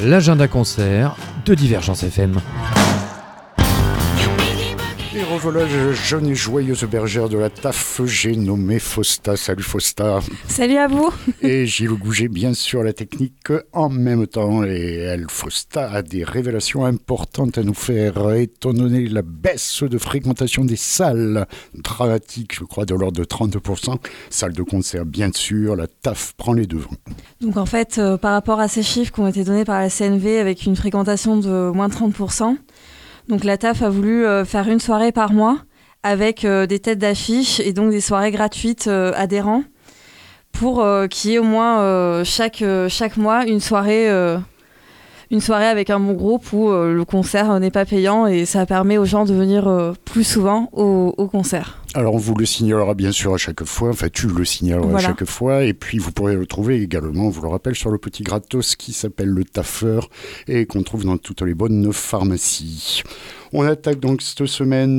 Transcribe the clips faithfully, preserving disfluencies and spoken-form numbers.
l'agenda concert de Divergence F M. Et revoilà, jeune et joyeuse bergère de la T A F, j'ai nommé Fausta. Salut Fausta. Salut à vous. Et Gilles Gouget, bien sûr, la technique en même temps. Et elle, Fausta, a des révélations importantes à nous faire, étant donné la baisse de fréquentation des salles, dramatique, je crois, de l'ordre de trente pour cent. Salles de concert, bien sûr, la T A F prend les devants. Donc en fait, euh, par rapport à ces chiffres qui ont été donnés par la C N V avec une fréquentation de moins de trente pour cent, donc la T A F a voulu euh, faire une soirée par mois avec euh, des têtes d'affiche et donc des soirées gratuites euh, adhérents pour euh, qu'il y ait au moins euh, chaque, euh, chaque mois une soirée, euh, une soirée avec un bon groupe où euh, le concert euh, n'est pas payant et ça permet aux gens de venir euh, plus souvent au, au concert. Alors on vous le signalera bien sûr à chaque fois, enfin tu le signaleras voilà. à chaque fois, et puis vous pourrez le trouver également, on vous le rappelle, sur le petit gratos qui s'appelle le Taffeur et qu'on trouve dans toutes les bonnes pharmacies. On attaque donc cette semaine,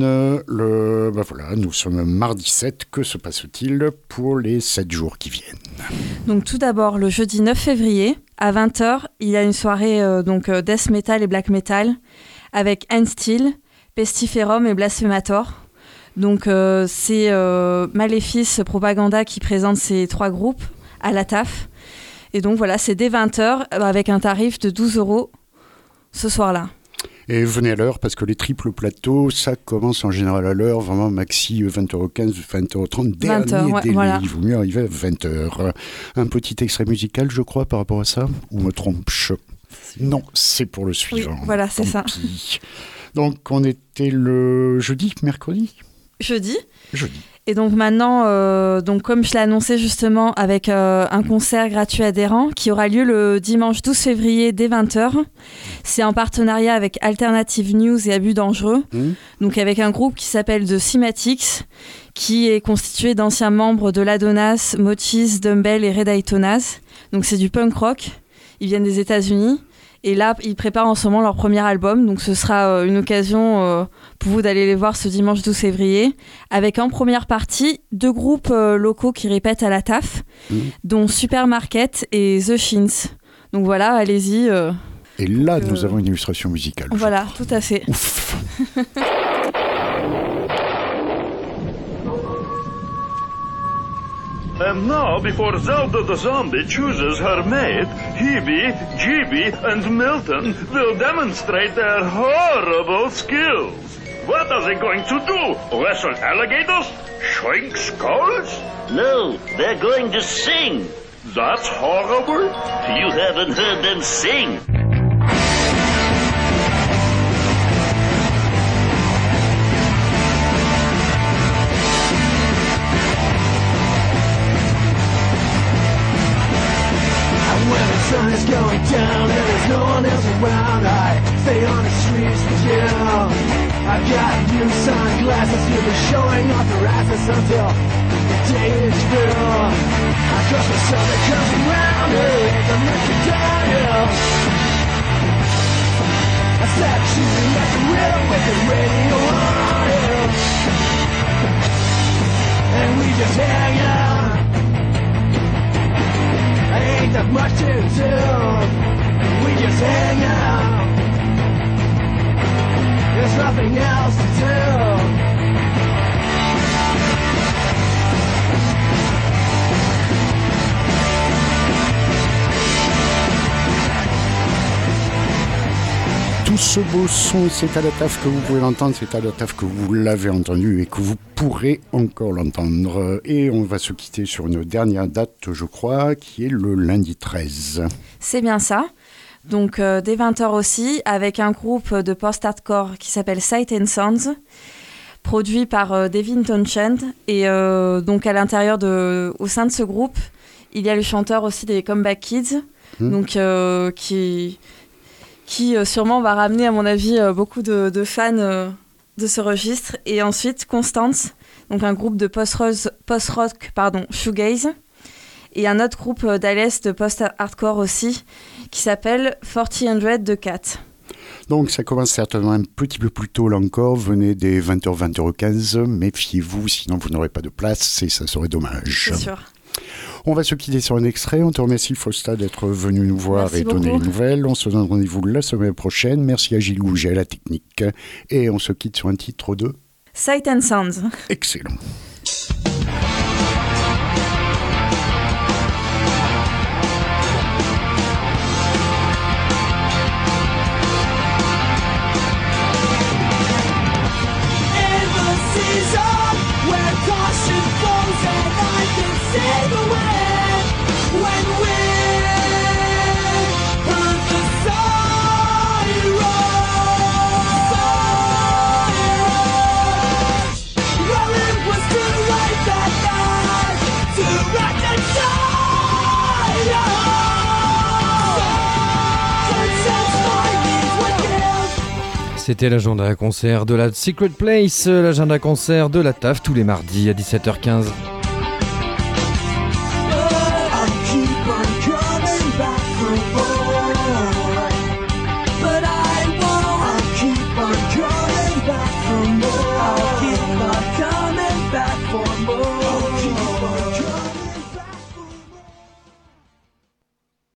le, ben voilà, nous sommes mardi sept, que se passe-t-il pour les sept jours qui viennent? Donc tout d'abord, le jeudi neuf février, à vingt heures, il y a une soirée euh, donc, euh, death metal et black metal avec Endsteel, Pestiferum et Blasphemator. Donc euh, c'est euh, Maléfice Propaganda qui présente ces trois groupes à la T A F. Et donc voilà, c'est dès vingt heures avec un tarif de douze euros ce soir-là. Et venez à l'heure parce que les triples plateaux, ça commence en général à l'heure, vraiment maxi vingt heures quinze, vingt heures trente, dernier vingt heures, ouais, délai. Voilà. Il vaut mieux arriver à vingt heures. Un petit extrait musical, je crois, par rapport à ça, ou me trompe-je? Non, c'est pour le suivant. Oui, voilà, c'est ça. Pis. Donc on était le jeudi, mercredi Jeudi. Jeudi. Et donc maintenant, euh, donc comme je l'ai annoncé justement, avec euh, un concert gratuit adhérent qui aura lieu le dimanche douze février dès vingt heures. C'est en partenariat avec Alternative News et Abus Dangereux, mmh. donc avec un groupe qui s'appelle The Cymatics, qui est constitué d'anciens membres de l'Adonas, Mochis, Dumbbell et Red Daytonas. Donc c'est du punk rock. Ils viennent des États-Unis. Et là, ils préparent en ce moment leur premier album. Donc, ce sera euh, une occasion euh, pour vous d'aller les voir ce dimanche douze février. Avec en première partie, deux groupes euh, locaux qui répètent à la T A F, mmh. dont Supermarket et The Shins. Donc voilà, allez-y. Euh, et là, euh, nous avons une illustration musicale. Voilà, tout à fait. Ouf. And now, before Zelda the Zombie chooses her mate, Hebe, Jeeby, and Milton will demonstrate their horrible skills. What are they going to do? Wrestle alligators? Shrink skulls? No, they're going to sing. That's horrible. You haven't heard them sing. Sun is going down and there's no one else around. I stay on the streets with you. I've got new sunglasses, you'll be showing off your asses until the day is through. I trust myself that comes around and I'm looking down hill. I start shooting at the rhythm with the radio on hill. And we just hang out. Ain't that much to do. We just hang out. There's nothing else to do. Tout ce beau son, c'est à la T A F que vous pouvez l'entendre, c'est à la T A F que vous l'avez entendu et que vous pourrez encore l'entendre. Et on va se quitter sur une dernière date, je crois, qui est le lundi treize. C'est bien ça. Donc euh, dès vingt heures aussi, avec un groupe de post-hardcore qui s'appelle Sight and Sounds, produit par euh, Devin Townshend. Et euh, donc à l'intérieur de, au sein de ce groupe, il y a le chanteur aussi des Comeback Kids, mmh. donc euh, qui qui euh, sûrement va ramener, à mon avis, euh, beaucoup de, de fans euh, de ce registre. Et ensuite, Constance, donc un groupe de post-rock, post-rock pardon, shoegaze, et un autre groupe d'Alès de post-hardcore aussi, qui s'appelle quatorze cents de Cat. Donc ça commence certainement un petit peu plus tôt là encore, venez dès vingt heures, vingt heures quinze, méfiez-vous, sinon vous n'aurez pas de place et ça serait dommage. C'est sûr. On va se quitter sur un extrait. On te remercie, Fausta, d'être venu nous voir Merci et donner beaucoup. les nouvelles. On se donne rendez-vous la semaine prochaine. Merci à Gilles Gouget, la technique. Et on se quitte sur un titre de... Sight and Sounds. Excellent. Where caution flows and I can see the wind. When we heard the sirens, well, it was too late that night to recognize. C'était l'agenda concert de la Secret Place, l'agenda concert de la T A F tous les mardis à dix-sept heures quinze.